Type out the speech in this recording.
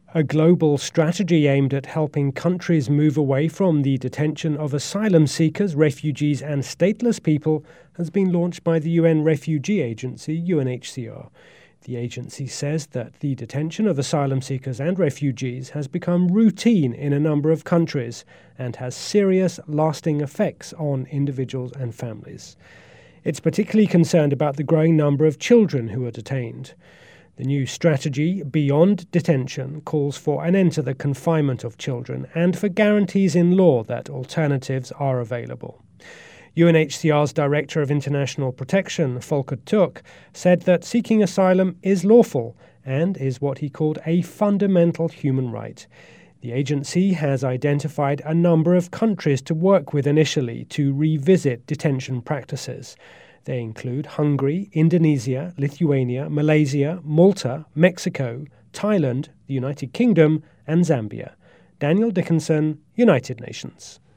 A global strategy aimed at helping countries move away from the detention of asylum seekers, refugees and stateless people has been launched by the UN Refugee Agency, UNHCR. The agency says that the detention of asylum seekers and refugees has become routine in a number of countries and has serious, lasting effects on individuals and families. It's particularly concerned about the growing number of children who are detained. The new strategy, Beyond Detention, calls for an end to the confinement of children and for guarantees in law that alternatives are available. UNHCR's Director of International Protection, Volker Turk, said that seeking asylum is lawful and is what he called a fundamental human right. The agency has identified a number of countries to work with initially to revisit detention practices. They include Hungary, Indonesia, Lithuania, Malaysia, Malta, Mexico, Thailand, the United Kingdom and Zambia. Daniel Dickinson, United Nations.